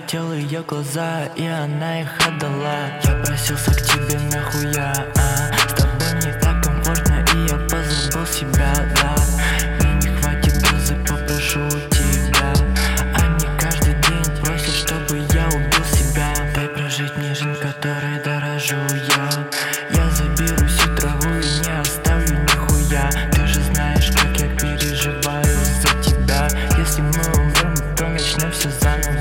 хотел ее глаза, и она их отдала. Я просился к тебе нахуя, с тобой мне так комфортно, и я позабыл себя, да. Мне не хватит дозы, попрошу у тебя. Они каждый день просят, чтобы я убил себя. Дай прожить мне жизнь, которой дорожу я. Я заберу всю траву и не оставлю нихуя. Ты же знаешь, как я переживаю за тебя. Если мы умрем, то начнем все заново.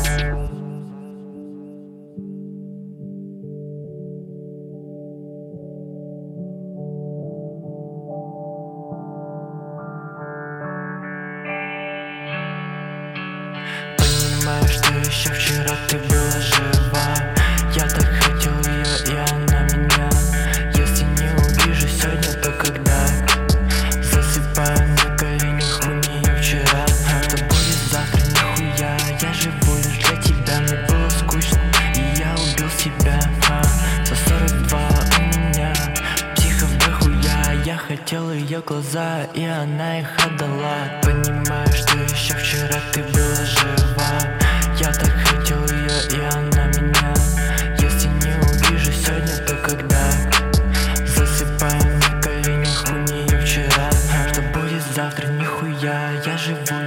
Понимаю, что еще вчера ты была жива. Я так хотел ее, и она меня. Если не увижу сегодня, то когда? Засыпаю на коленях у нее вчера. Что будет завтра, нихуя. Я живу лишь для тебя. Мне было скучно, и я убил себя. За 42 у меня психов дохуя. Я хотел ее глаза, и она их отдала. Понимаю, что еще вчера ты была жива. Я так хотел ее, и она меня. Если не увижу сегодня, то когда? Засыпаю на коленях у нее вчера. Что будет завтра, нихуя. Я живу